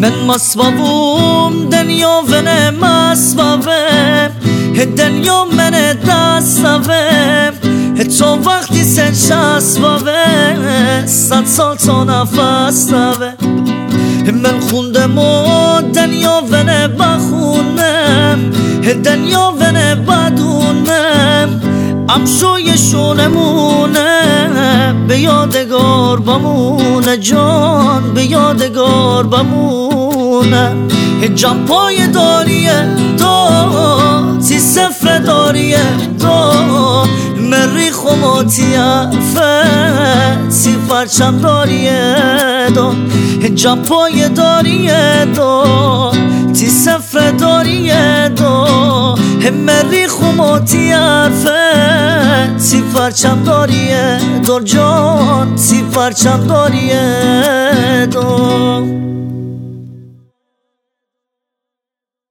من مصوابم دنیا ونه مصوابم دنیا من دستوم تو وقتی سن شسوابم 100 سال تا نفس دوه من خوندم و دنیا ونه بخونم دنیا ونه بدونم امشوی شونمونه به یادگار بمونه جان به یادگار بمونه جان پای داریه دو تی سفر داریه دو مریخ و ماتیفه تی پرچم داریه دو جان پای داریه دو تی سفر داریه دو مریخ و ماتیفه تی پرچم داریه دو جان تی پرچم داریه